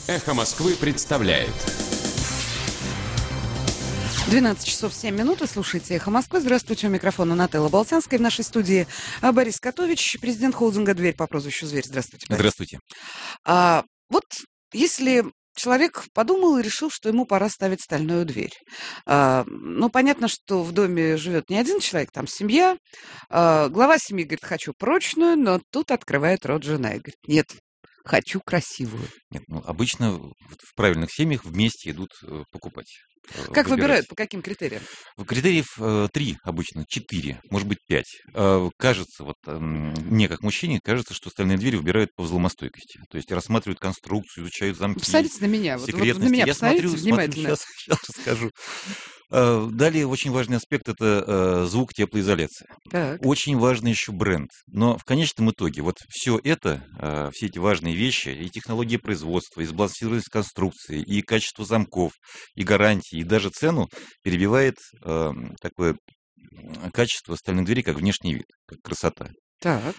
«Эхо Москвы» представляет. 12 часов 7 минут. Вы слушаете «Эхо Москвы». Здравствуйте, у микрофона Нателла Болтянская. В нашей студии Борис Котович, президент холдинга «Дверь» по прозвищу «Зверь». Здравствуйте, Борис. Здравствуйте. Вот если человек подумал и решил, что ему пора ставить стальную дверь. Понятно, что в доме живет не один человек, там семья. Глава семьи говорит, хочу прочную, но тут открывает рот жена и говорит, нет, хочу красивую. Нет, обычно в правильных семьях вместе идут покупать. Как выбирают, по каким критериям? Критериев 3 обычно, 4, может быть 5. Кажется, мне как мужчине, кажется, что стальные двери выбирают по взломостойкости. То есть рассматривают конструкцию, изучают замки, посмотрите на меня, секретности. на меня Я посмотрите смотрю, внимательно. Сейчас расскажу. Далее очень важный аспект – это звук, теплоизоляция. Так. Очень важный еще бренд. Но в конечном итоге все это, все эти важные вещи, и технология производства, и сбалансированность конструкции, и качество замков, и гарантии, и даже цену перебивает такое качество стальных дверей, как внешний вид, как красота. Так.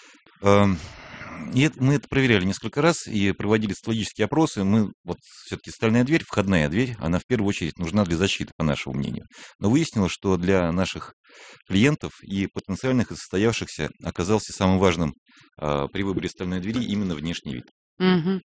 И мы это проверяли несколько раз и проводили социологические опросы. Все-таки стальная дверь, входная дверь, она в первую очередь нужна для защиты, по нашему мнению. Но выяснилось, что для наших клиентов и потенциальных, и состоявшихся оказался самым важным при выборе стальной двери именно внешний вид. Угу.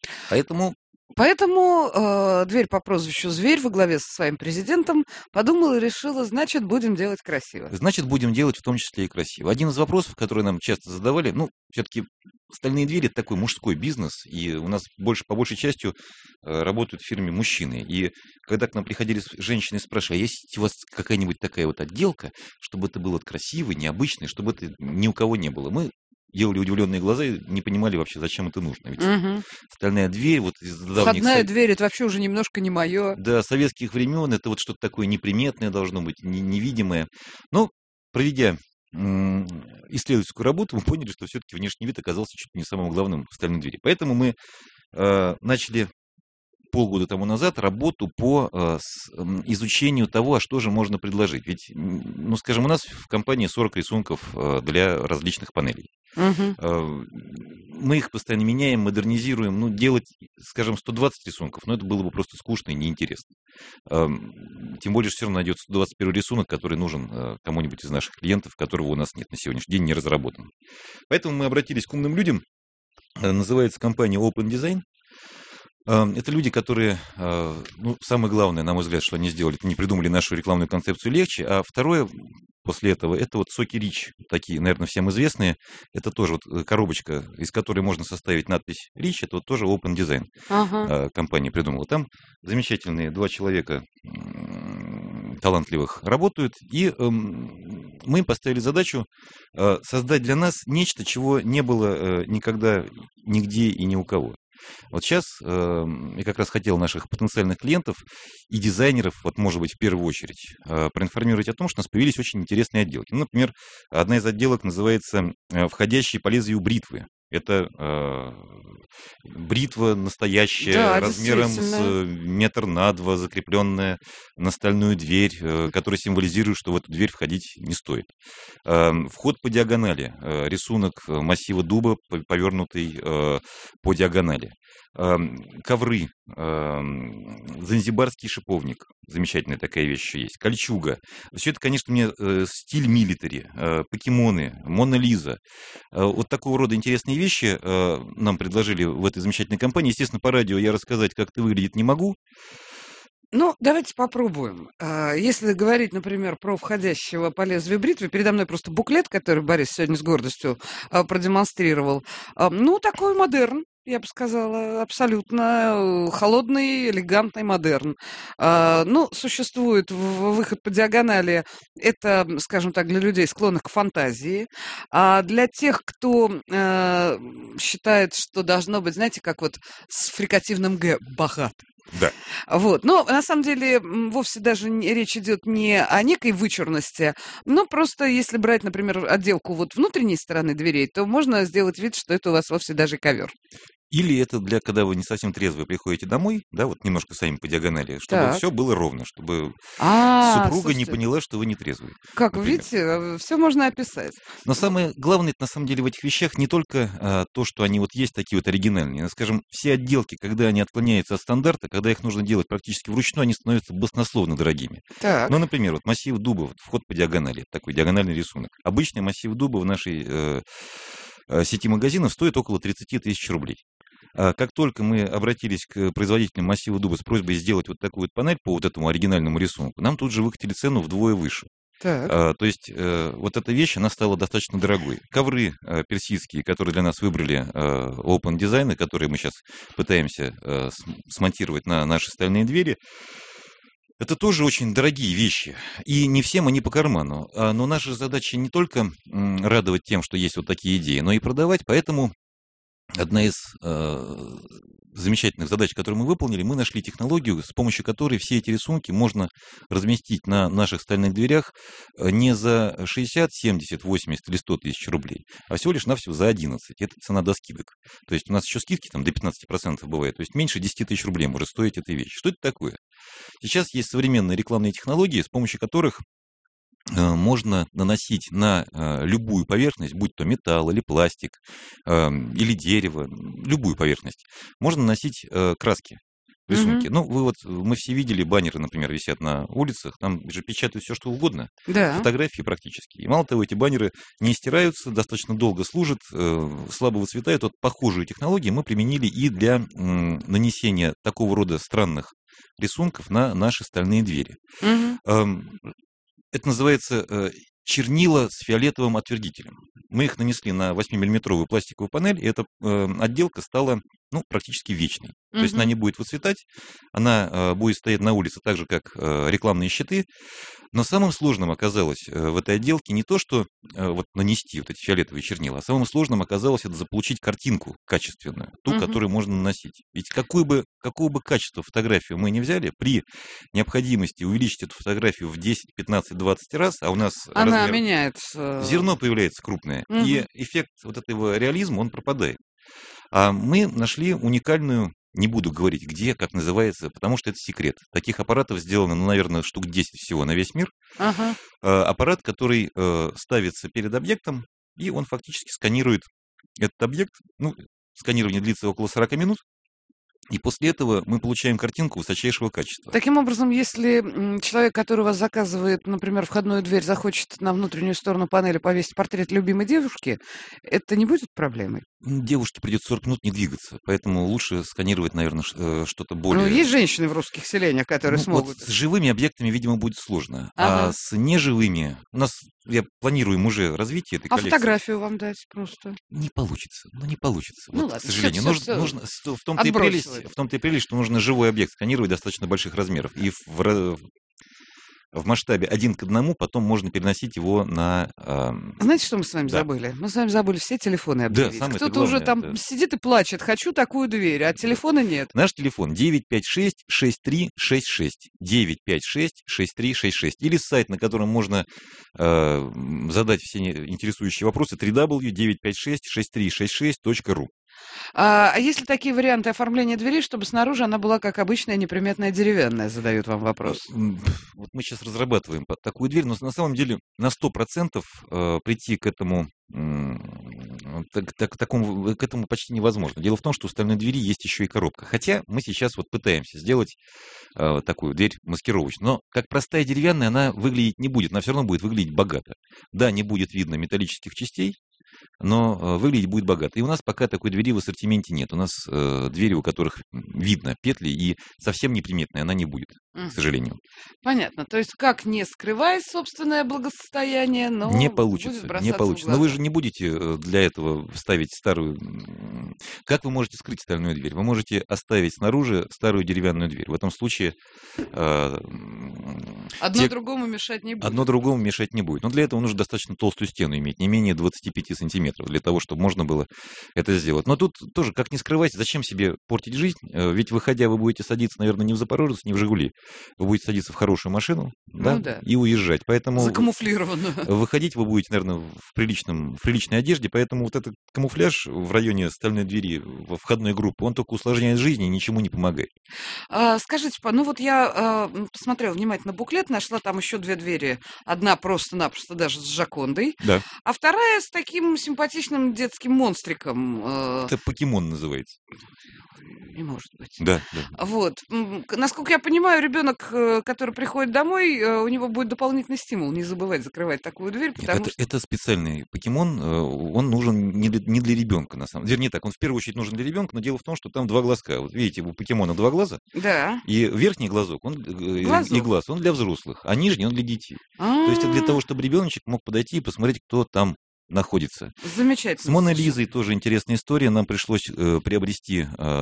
Поэтому «Дверь» по прозвищу «Зверь» во главе со своим президентом подумала и решила, значит, будем делать красиво. Значит, будем делать в том числе и красиво. Один из вопросов, который нам часто задавали, все-таки стальные двери – это такой мужской бизнес, и у нас по большей частью работают в фирме мужчины. И когда к нам приходили женщины и спрашивали, а есть у вас какая-нибудь такая отделка, чтобы это было красиво, необычно, чтобы это ни у кого не было? Мы делали удивленные глаза и не понимали вообще, зачем это нужно. Ведь стальная дверь, из давних... Входная дверь, это вообще уже немножко не мое. Да, советских времен, это что-то такое неприметное должно быть, невидимое. Но, проведя исследовательскую работу, мы поняли, что все-таки внешний вид оказался чуть не самым главным в стальной двери. Поэтому мы начали полгода тому назад работу по изучению того, а что же можно предложить. Ведь, у нас в компании 40 рисунков для различных панелей. Мы их постоянно меняем, модернизируем. Делать, 120 рисунков, это было бы просто скучно и неинтересно. Тем более, что все равно найдется 121 рисунок, который нужен кому-нибудь из наших клиентов, которого у нас нет на сегодняшний день, не разработан. Поэтому мы обратились к умным людям. Называется компания Open Design. Это люди, которые, самое главное, на мой взгляд, что они сделали, это не придумали нашу рекламную концепцию легче, а второе, после этого, это соки Рич, такие, наверное, всем известные, это тоже коробочка, из которой можно составить надпись Рич, это тоже Open Design компания придумала. Там замечательные 2 человека талантливых работают, и мы поставили задачу создать для нас нечто, чего не было никогда, нигде и ни у кого. Сейчас я как раз хотел наших потенциальных клиентов и дизайнеров, может быть, в первую очередь, проинформировать о том, что у нас появились очень интересные отделки. Например, одна из отделок называется «Входящие по лезвию бритвы». Это бритва настоящая, размером с 1,2 метра, закрепленная на стальную дверь, которая символизирует, что в эту дверь входить не стоит. Вход по диагонали, рисунок массива дуба, повернутый по диагонали. Ковры, занзибарский шиповник, замечательная такая вещь еще есть, кольчуга. Все это, конечно, мне стиль милитари, покемоны, Мона Лиза. Такого рода интересные вещи нам предложили в этой замечательной компании. Естественно, по радио я рассказать, как это выглядит, не могу. Давайте попробуем. Если говорить, например, про входящего по лезвию бритвы, передо мной просто буклет, который Борис сегодня с гордостью продемонстрировал. Такой модерн. Я бы сказала, абсолютно холодный, элегантный модерн. Существует выход по диагонали. Это, скажем так, для людей, склонных к фантазии. А для тех, кто считает, что должно быть, знаете, как с фрикативным «г» богато. Да. Но на самом деле вовсе даже речь идет не о некой вычурности, но просто если брать, например, отделку внутренней стороны дверей, то можно сделать вид, что это у вас вовсе даже ковер. Или это для, когда вы не совсем трезвые приходите домой, да, вот немножко сами по диагонали, чтобы все было ровно, чтобы супруга не Слушайте, поняла, что вы не трезвый, как например. видите, все можно описать. Но самое главное, это, на самом деле, в этих вещах не только то, что они вот есть такие вот оригинальные. Но, скажем, все отделки, когда они отклоняются от стандарта, когда их нужно делать практически вручную, они становятся баснословно дорогими. Так. Ну, например, вот массив дуба, вот вход по диагонали, такой диагональный рисунок. Обычный массив дуба в нашей сети магазинов стоит около 30 тысяч рублей. Как только мы обратились к производителям массива дуба с просьбой сделать вот такую вот панель по вот этому оригинальному рисунку, нам тут же выкатили цену вдвое выше. Так. То есть вот эта вещь, она стала достаточно дорогой. Ковры персидские, которые для нас выбрали Open Design, которые мы сейчас пытаемся смонтировать на наши стальные двери, это тоже очень дорогие вещи, и не всем они по карману. Но наша задача не только радовать тем, что есть вот такие идеи, но и продавать, поэтому одна из замечательных задач, которую мы выполнили, мы нашли технологию, с помощью которой все эти рисунки можно разместить на наших стальных дверях не за 60, 70, 80 или 100 тысяч рублей, а всего лишь навсего за 11. Это цена до скидок. То есть у нас еще скидки там до 15% бывает. То есть меньше 10 тысяч рублей может стоить эта вещь. Что это такое? Сейчас есть современные рекламные технологии, с помощью которых можно наносить на любую поверхность, будь то металл или пластик, или дерево, любую поверхность, можно наносить краски, рисунки. Ну, мы все видели, баннеры, например, висят на улицах, там же печатают все, что угодно, Да. фотографии практически. И мало того, эти баннеры не стираются, достаточно долго служат, слабо выцветают. Вот похожую технологию мы применили и для нанесения такого рода странных рисунков на наши стальные двери. Это называется чернила с фиолетовым отвердителем. Мы их нанесли на 8-миллиметровую пластиковую панель, и эта отделка стала практически вечной. То есть она не будет выцветать, она будет стоять на улице так же, как рекламные щиты. Но самым сложным оказалось в этой отделке не то, что нанести вот эти фиолетовые чернила, а самым сложным оказалось это заполучить картинку качественную, ту, которую можно наносить. Ведь какого бы качества фотографию мы не взяли, при необходимости увеличить эту фотографию в 10, 15, 20 раз, а у нас Она меняется. зерно появляется крупное, и эффект вот этого реализма, он пропадает. А мы нашли уникальную, не буду говорить где, как называется, потому что это секрет. Таких аппаратов сделано, наверное, штук 10 всего на весь мир. Аппарат, который ставится перед объектом, и он фактически сканирует этот объект. Сканирование длится около 40 минут. И после этого мы получаем картинку высочайшего качества. Таким образом, если человек, который у вас заказывает, например, входную дверь, захочет на внутреннюю сторону панели повесить портрет любимой девушки, это не будет проблемой? Девушке придется 40 минут не двигаться, поэтому лучше сканировать, наверное, что-то более... Есть женщины в русских селениях, которые смогут... Вот с живыми объектами, видимо, будет сложно. А с неживыми... Я планирую уже развитие этой коллекции. Фотографию вам дать просто? Не получится. Не получится. Ладно, к сожалению. Нужно, в том-то и прелесть, что нужно живой объект сканировать достаточно больших размеров. И в масштабе 1 к 1 потом можно переносить его на... Знаете, что мы с вами забыли? Мы с вами забыли все телефоны объявить. Да, кто-то уже там сидит и плачет, хочу такую дверь, а телефона нет. Наш телефон 956-6366. 956-6366. Или сайт, на котором можно задать все интересующие вопросы, www.956-6366.ru. А есть ли такие варианты оформления двери, чтобы снаружи она была как обычная неприметная деревянная, задают вам вопрос? Вот мы сейчас разрабатываем такую дверь, но на самом деле на 100% прийти к этому почти невозможно. Дело в том, что у стальной двери есть еще и коробка. Хотя мы сейчас пытаемся сделать такую дверь маскировочную. Но как простая деревянная она выглядеть не будет. Она все равно будет выглядеть богато. Да, не будет видно металлических частей, но выглядеть будет богато. И у нас пока такой двери в ассортименте нет. У нас двери, у которых видно петли, и совсем неприметной она не будет, к сожалению. Понятно. То есть как не скрывая собственное благосостояние, но не получится, не получится. Но вы же не будете для этого ставить старую... Как вы можете скрыть стальную дверь? Вы можете оставить снаружи старую деревянную дверь. В этом случае... Одно другому мешать не будет. Одно другому мешать не будет. Но для этого нужно достаточно толстую стену иметь, не менее 25 сантиметров, для того, чтобы можно было это сделать. Но тут тоже, как не скрывать, зачем себе портить жизнь? Ведь, выходя, вы будете садиться, наверное, не в Запорожец, не в Жигули, вы будете садиться в хорошую машину, да, Ну да. и уезжать. Поэтому Закамуфлированную. выходить вы будете, наверное, в приличной одежде, поэтому вот этот камуфляж в районе стальной двери во входной группы, он только усложняет жизнь и ничему не помогает. Скажите, ну вот я посмотрела внимательно буклет, нашла там еще 2 двери. Одна просто-напросто даже с Джокондой, Да, а вторая с таким симпатичным детским монстриком. это покемон называется. Не может быть. Да, да. Вот. Насколько я понимаю, ребенок, который приходит домой, у него будет дополнительный стимул не забывать закрывать такую дверь, Нет, потому что... это специальный покемон, он нужен не для ребенка, на самом деле. Вернее так, он в первую очередь нужен для ребенка, но дело в том, что там 2 глазка. Вот видите, у покемона 2 глаза, Да. и верхний глазок, он, и Глазок. глаз, он для взрослых, а нижний он для детей. То А, есть это для того, чтобы ребеночек мог подойти и посмотреть, кто там находится. С Замечательно. Моной совершенно. Лизой тоже интересная история. Нам пришлось приобрести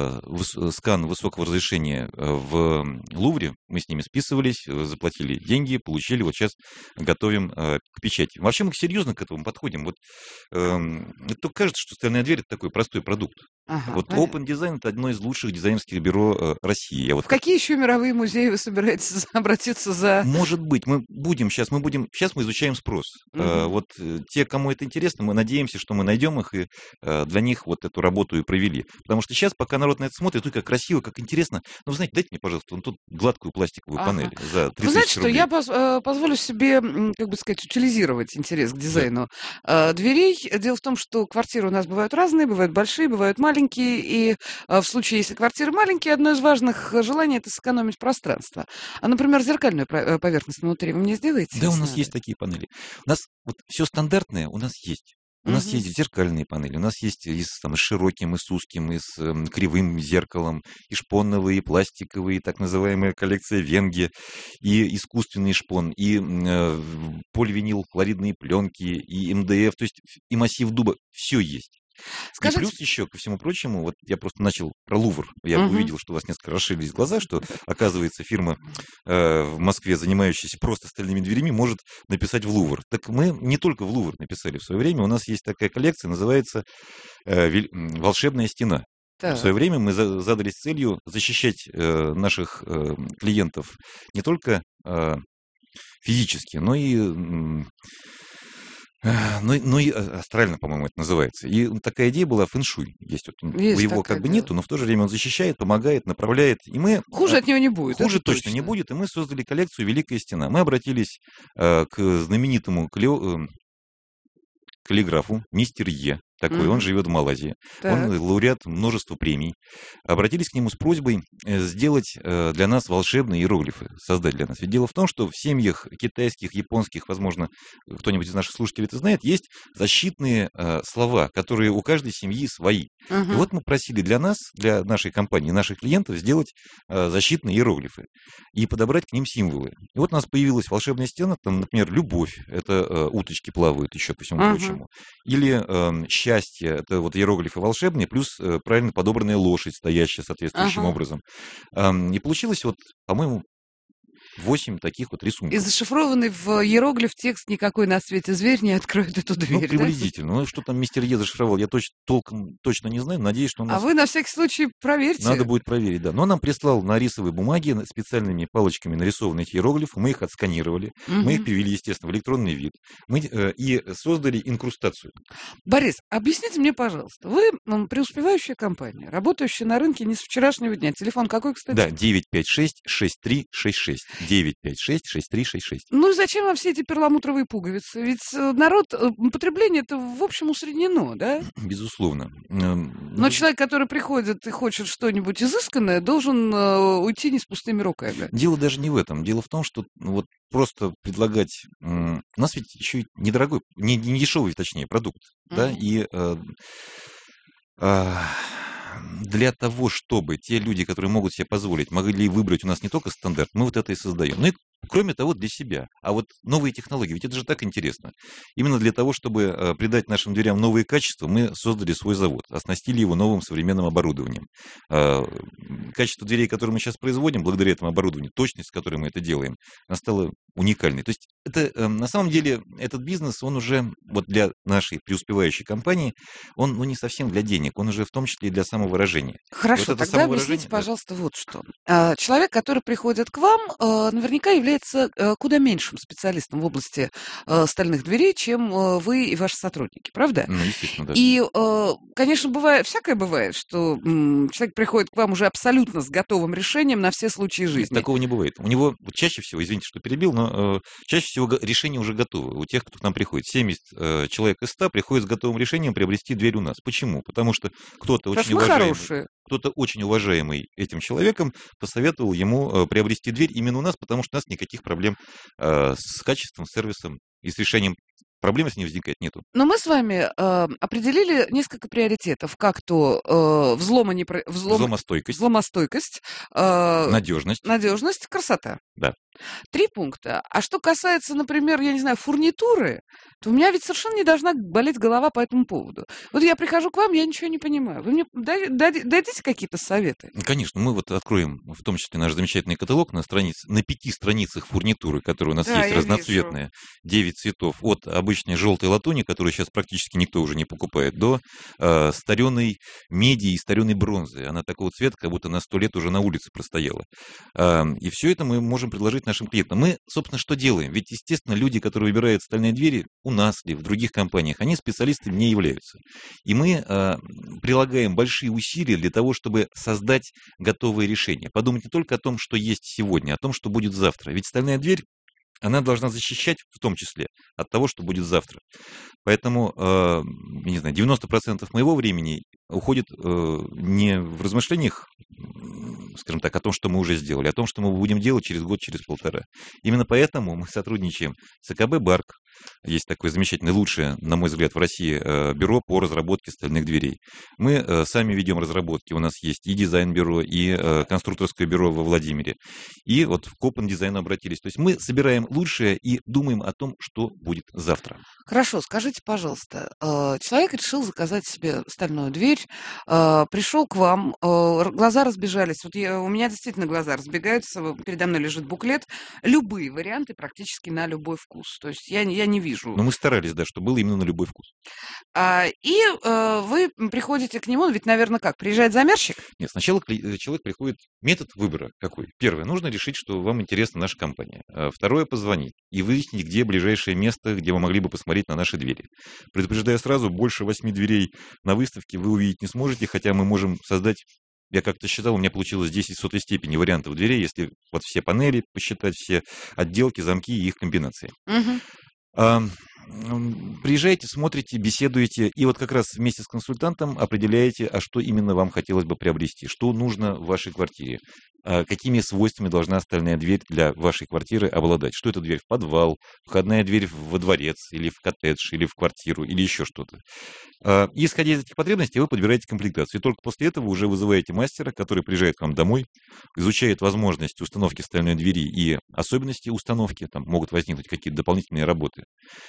скан высокого разрешения в Лувре. Мы с ними списывались, заплатили деньги, получили. Вот сейчас готовим к печати. Вообще мы серьезно к этому подходим. Вот это кажется, что стальная дверь — это такой простой продукт. Ага, Вот понятно. Open Design — это одно из лучших дизайнерских бюро России. Я вот В какие еще мировые музеи вы собираетесь обратиться за... Может быть, сейчас мы изучаем спрос. Мгм. Вот те, кому это интересно, мы надеемся, что мы найдем их и для них вот эту работу и провели. Потому что сейчас, пока народ на это смотрит, как красиво, как интересно. Ну, вы знаете, дайте мне, пожалуйста, вон тут гладкую пластиковую Ага. панель за 30 Вы знаете, тысяч что рублей. я позволю себе, как бы сказать, утилизировать интерес к дизайну дверей. Дело в том, что квартиры у нас бывают разные, бывают большие, бывают маленькие. И в случае, если квартиры маленькие, одно из важных желаний — это сэкономить пространство. А, например, зеркальную поверхность внутри вы мне сделаете? Да, у если нас надо? есть такие панели. У нас вот все стандартное у нас есть. У нас Мгм. есть зеркальные панели, у нас есть и с широким, и с узким, и с кривым зеркалом, и шпоновые, и пластиковые, так называемая коллекция Венге, и искусственный шпон, и поливинил, хлоридные пленки, и МДФ, то есть и массив дуба, все есть. И Скажите, плюс еще, ко всему прочему, вот я просто начал про Лувр. Я Мгм. увидел, что у вас несколько расширились глаза, что, оказывается, фирма в Москве, занимающаяся просто стальными дверями, может написать в Лувр. Так мы не только в Лувр написали в свое время. У нас есть такая коллекция, называется «Волшебная стена». В свое так. время мы задались целью защищать наших клиентов не только физически, но и астрально, по-моему, это называется. И такая идея была — фэншуй. Есть вот, Есть его такая, как бы да. нету, но в то же время он защищает, помогает, направляет. И мы Хуже от него не будет. хуже это точно не будет, и мы создали коллекцию «Великая стена». Мы обратились к знаменитому каллиграфу мистер Е. Такой, он Мгм. живет в Малайзии. Он Так. лауреат множества премий. Обратились к нему с просьбой сделать для нас волшебные иероглифы, создать для нас. Ведь дело в том, что в семьях китайских, японских, возможно, кто-нибудь из наших слушателей это знает, есть защитные слова, которые у каждой семьи свои. И Мгм. вот мы просили для нас, для нашей компании, наших клиентов сделать защитные иероглифы и подобрать к ним символы. И вот у нас появилась волшебная стена, там, например, любовь, это уточки плавают еще ко всему Ага. прочему. Или счастье, это вот иероглифы волшебные, плюс правильно подобранная лошадь, стоящая соответствующим Ага. образом. И получилось вот, по-моему, 8 таких вот И рисунков. зашифрованный в иероглиф текст «Никакой на свете зверь не откроет эту Ну, дверь», да? приблизительно. Ну, что там мистер Е зашифровал, я толком точно не знаю. Надеюсь, что у А нас вы на всякий случай проверьте. надо будет проверить, да. Но он нам прислал на рисовой бумаге специальными палочками нарисованы эти иероглифы. Мы их отсканировали. Мы их Мгм. перевели, естественно, в электронный вид. Мы и создали инкрустацию. Борис, объясните мне, пожалуйста, вы преуспевающая компания, работающая на рынке не с вчерашнего дня. Телефон какой, кстати? Да, 956-6366. 956-6366. Ну и зачем вам все эти перламутровые пуговицы? Ведь народ, потребление это в общем усреднено, да? Безусловно. Но человек, который приходит и хочет что-нибудь изысканное, должен уйти не с пустыми руками. Дело даже не в этом. Дело в том, что вот просто предлагать... У нас ведь еще и недорогой, не дешевый, точнее, продукт. Да? Мгм. И для того, чтобы те люди, которые могут себе позволить, могли выбрать у нас не только стандарт, мы вот это и создаем. Ну и кроме того, для себя. А вот новые технологии, ведь это же так интересно. Именно для того, чтобы придать нашим дверям новые качества, мы создали свой завод, оснастили его новым современным оборудованием. Качество дверей, которые мы сейчас производим, благодаря этому оборудованию, точность, с которой мы это делаем, она стала уникальный. То есть это, на самом деле этот бизнес, он уже вот для нашей преуспевающей компании, он ну, не совсем для денег, он уже в том числе и для самовыражения. Хорошо, Вот это тогда самовыражение, объясните, пожалуйста, вот что. Человек, который приходит к вам, наверняка является куда меньшим специалистом в области стальных дверей, чем вы и ваши сотрудники, правда? Ну, естественно, да. И, конечно, всякое бывает, что человек приходит к вам уже абсолютно с готовым решением на все случаи Нет, жизни. такого не бывает. У него чаще всего, извините, что перебил, но чаще всего решение уже готово. У тех, кто к нам приходит, 70 человек из 100 приходят с готовым решением приобрести дверь у нас. Почему? Потому что кто-то Потому очень что мы уважаемый, хорошие. кто-то очень уважаемый этим человеком посоветовал ему приобрести дверь именно у нас, потому что у нас никаких проблем с качеством, с сервисом и с решением проблемы с ней возникает нету. Но мы с вами определили несколько приоритетов, как то Взломостойкость, взломостойкость, надежность. надежность, красота. Да. 3 пункта. А что касается, например, я не знаю, фурнитуры, то у меня ведь совершенно не должна болеть голова по этому поводу. Вот я прихожу к вам, я ничего не понимаю. Вы мне дадите какие-то советы? Конечно, мы вот откроем в том числе наш замечательный каталог на 5 страницах фурнитуры, которые у нас Да, есть я разноцветные, 9 цветов, от обычной желтой латуни, которую сейчас практически никто уже не покупает, до старенной меди и старенной бронзы. Она такого цвета, как будто на 100 лет уже на улице простояла. И все это мы можем предложить нашим клиентам. Мы, собственно, что делаем? Ведь, естественно, люди, которые выбирают стальные двери у нас или в других компаниях, они специалистами не являются. И мы прилагаем большие усилия для того, чтобы создать готовые решения. Подумать не только о том, что есть сегодня, а о том, что будет завтра. Ведь стальная дверь, она должна защищать в том числе от того, что будет завтра. Поэтому, не знаю, 90% моего времени уходит не в размышлениях, скажем так, о том, что мы уже сделали, а о том, что мы будем делать через год, через полтора. Именно поэтому мы сотрудничаем с АКБ «Барк». Есть такое замечательное, лучшее, на мой взгляд, в России бюро по разработке стальных дверей. Мы сами ведем разработки. У нас есть и дизайн-бюро, и конструкторское бюро во Владимире. И вот в Копан Дизайн обратились. То есть мы собираем лучшее и думаем о том, что будет завтра. Хорошо, скажите, пожалуйста, человек решил заказать себе стальную дверь, пришел к вам, глаза разбежались. Вот у меня действительно глаза разбегаются, передо мной лежит буклет. Любые варианты практически на любой вкус. То есть я не вижу. Но мы старались, да, чтобы было именно на любой вкус. И вы приходите к нему, ведь, наверное, как? Приезжает замерщик? Нет, сначала человек приходит... Метод выбора какой? Первое, нужно решить, что вам интересна наша компания. Второе, позвонить и выяснить, где ближайшее место, где вы могли бы посмотреть на наши двери. Предупреждаю сразу, больше 8 дверей на выставке вы увидеть не сможете, хотя мы можем создать... Я как-то считал, у меня получилось 10 в сотой степени вариантов дверей, если вот все панели посчитать, все отделки, замки и их комбинации. Угу. Приезжаете, смотрите, беседуете, и вот как раз вместе с консультантом определяете, а что именно вам хотелось бы приобрести, что нужно в вашей квартире, какими свойствами должна стальная дверь для вашей квартиры обладать. Что это дверь в подвал, входная дверь во дворец, или в коттедж, или в квартиру, или еще что-то. И, исходя из этих потребностей, вы подбираете комплектацию. И только после этого уже вызываете мастера, который приезжает к вам домой, изучает возможность установки стальной двери и особенности установки, там могут возникнуть какие-то дополнительные работы.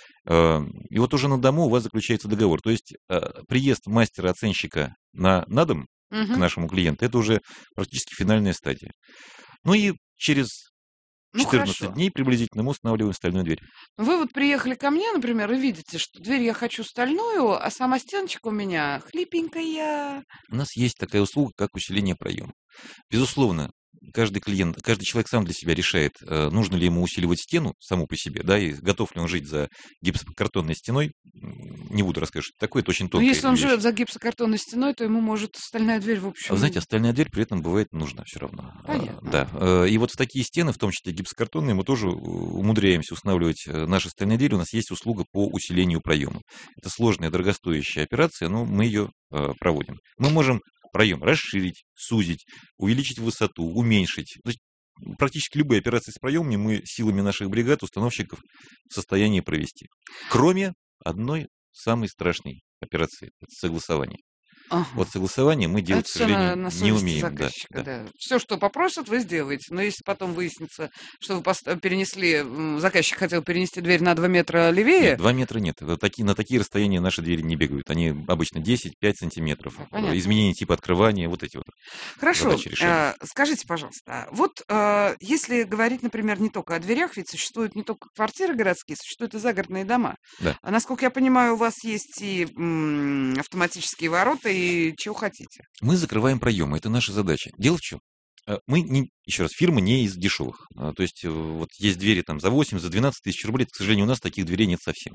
И вот уже на дому у вас заключается договор. То есть приезд мастера-оценщика на дом к нашему клиенту, это уже практически финальная стадия. Ну и через 14 дней приблизительно мы устанавливаем стальную дверь. Вы вот приехали ко мне, например, и видите, что дверь я хочу стальную, а сама стеночка у меня хлипенькая. У нас есть такая услуга, как усиление проема. Безусловно, каждый клиент, каждый человек сам для себя решает, нужно ли ему усиливать стену саму по себе, да, и готов ли он жить за гипсокартонной стеной. Не буду рассказывать, что это такое, это очень тонкая вещь. Если он живет за гипсокартонной стеной, то ему может стальная дверь, в общем... А вы знаете, стальная дверь при этом бывает нужна все равно. Понятно. Да. И вот в такие стены, в том числе гипсокартонные, мы тоже умудряемся устанавливать наши стальные двери. У нас есть услуга по усилению проема. Это сложная, дорогостоящая операция, но мы ее проводим. Мы можем проем расширить, сузить, увеличить высоту, уменьшить. То есть практически любые операции с проемами мы силами наших бригад, установщиков в состоянии провести. Кроме одной самой страшной операции – это согласование. Ага. Вот согласование мы делать, Это к все сожалению, на не совести умеем. Да, заказчика, да. да. Все, что попросят, вы сделаете. Но если потом выяснится, что вы перенесли, заказчик хотел перенести дверь на 2 метра Нет, левее, 2 метра нет. На такие расстояния наши двери не бегают. Они обычно 10-5 сантиметров. понятно. Изменение типа открывания, вот эти вот Хорошо, задачи решения. скажите, пожалуйста, вот если говорить, например, не только о дверях, ведь существуют не только квартиры городские, существуют и загородные дома. Да. А насколько я понимаю, у вас есть и автоматические ворота, и чего хотите. Мы закрываем проемы, это наша задача. Дело в чем? Мы, еще раз, фирма не из дешевых. То есть вот есть двери там за 8, за 12 тысяч рублей. К сожалению, у нас таких дверей нет совсем.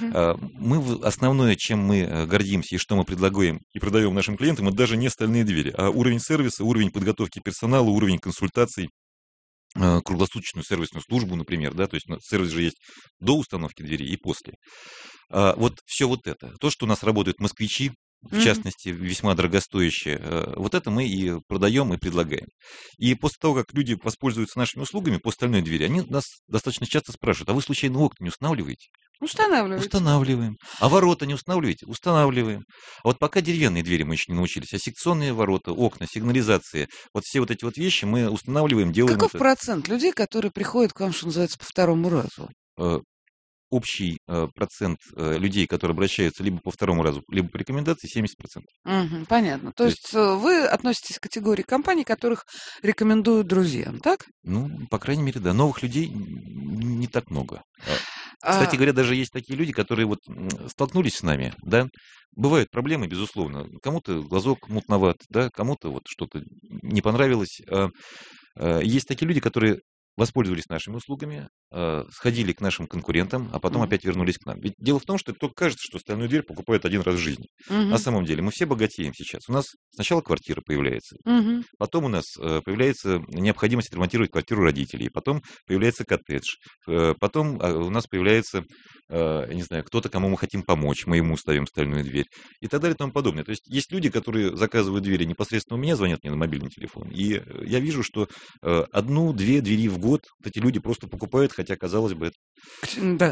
Основное, чем мы гордимся и что мы предлагаем и продаем нашим клиентам, это даже не стальные двери, а уровень сервиса, уровень подготовки персонала, уровень консультаций, круглосуточную сервисную службу, например, да, то есть сервис же есть до установки двери и после. Вот все вот это. То, что у нас работают москвичи, в частности, весьма дорогостоящие, вот это мы и продаем, и предлагаем. И после того, как люди воспользуются нашими услугами по стальной двери, они нас достаточно часто спрашивают: а вы случайно окна не устанавливаете? Устанавливайте. Устанавливаем. А ворота не устанавливаете? Устанавливаем. А вот пока деревянные двери мы еще не научились, а секционные ворота, окна, сигнализация, вот все вот эти вот вещи мы устанавливаем, делаем Каков это. процент людей, которые приходят к вам, что называется, по второму разу? Общий процент людей, которые обращаются либо по второму разу, либо по рекомендации, 70%. Понятно. То есть вы относитесь к категории компаний, которых рекомендуют друзьям, так? Ну, по крайней мере, да. Новых людей не так много. Кстати говоря, даже есть такие люди, которые вот столкнулись с нами, да. Бывают проблемы, безусловно. Кому-то глазок мутноват, да, кому-то вот что-то не понравилось. Есть такие люди, которые воспользовались нашими услугами, сходили к нашим конкурентам, а потом опять вернулись к нам. Ведь дело в том, что только кажется, что стальную дверь покупают один раз в жизни. На самом деле мы все богатеем сейчас. У нас сначала квартира появляется, потом у нас появляется необходимость отремонтировать квартиру родителей, потом появляется коттедж, потом у нас появляется, не знаю, кто-то, кому мы хотим помочь, мы ему ставим стальную дверь и так далее и тому подобное. То есть есть люди, которые заказывают двери непосредственно у меня, звонят мне на мобильный телефон, и я вижу, что 1-2 двери в год эти люди просто покупают, хотя, казалось бы, это... Да.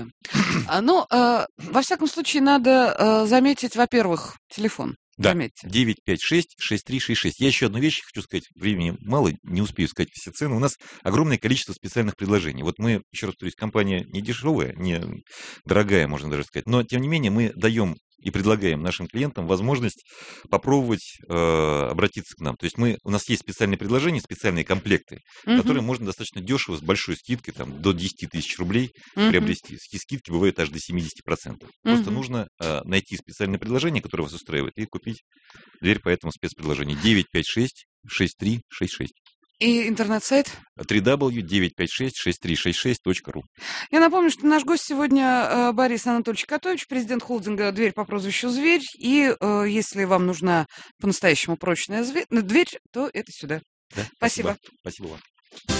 Во всяком случае, надо заметить, во-первых, телефон. Да, Заметьте. 956-6366. Я еще одну вещь хочу сказать. Времени мало, не успею сказать все цены. У нас огромное количество специальных предложений. Вот мы, еще раз повторюсь, компания не дешевая, не дорогая, можно даже сказать. Но, тем не менее, мы даем и предлагаем нашим клиентам возможность попробовать обратиться к нам. То есть у нас есть специальные предложения, специальные комплекты, которые можно достаточно дешево, с большой скидкой, там, до 10 тысяч рублей приобрести. Скидки бывают аж до 70%. Просто нужно найти специальное предложение, которое вас устраивает, и купить дверь по этому спецпредложению. 956-6366. И интернет-сайт? www.956-6366.ru. Я напомню, что наш гость сегодня Борис Анатольевич Котович, президент холдинга «Дверь по прозвищу Зверь». И если вам нужна по-настоящему прочная дверь, то это сюда. Да, Спасибо. Спасибо вам.